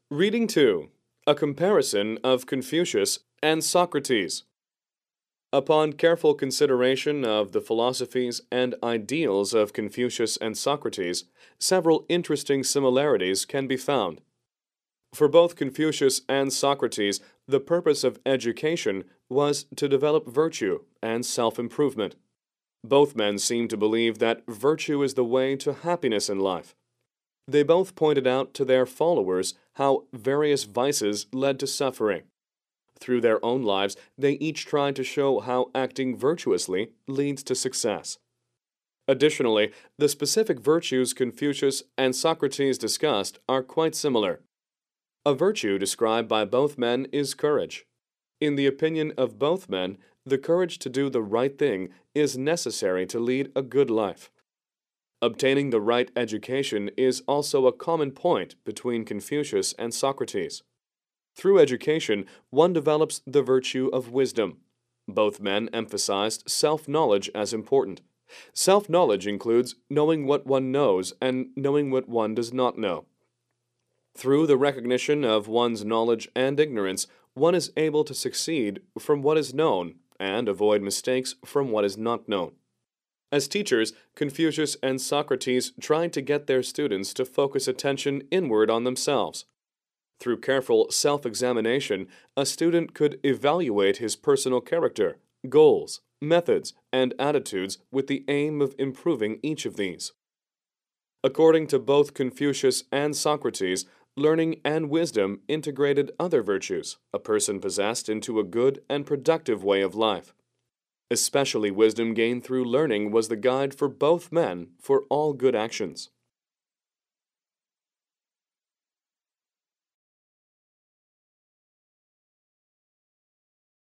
Reading 2. A comparison of Confucius and Socrates. Upon careful consideration of the philosophies and ideals of Confucius and Socrates, several interesting similarities can be found. For both Confucius and Socrates, the purpose of education was to develop virtue and self-improvement. Both men seem to believe that virtue is the way to happiness in life. They both pointed out to their followers how various vices led to suffering. Through their own lives, they each tried to show how acting virtuously leads to success. Additionally, the specific virtues Confucius and Socrates discussed are quite similar. A virtue described by both men is courage. In the opinion of both men, the courage to do the right thing is necessary to lead a good life. Obtaining the right education is also a common point between Confucius and Socrates. Through education, one develops the virtue of wisdom. Both men emphasized self-knowledge as important. Self-knowledge includes knowing what one knows and knowing what one does not know. Through the recognition of one's knowledge and ignorance, one is able to succeed from what is known and avoid mistakes from what is not known. As teachers, Confucius and Socrates tried to get their students to focus attention inward on themselves. Through careful self-examination, a student could evaluate his personal character, goals, methods, and attitudes with the aim of improving each of these. According to both Confucius and Socrates, learning and wisdom integrated other virtues a person possessed into a good and productive way of life. Especially wisdom gained through learning was the guide for both men for all good actions.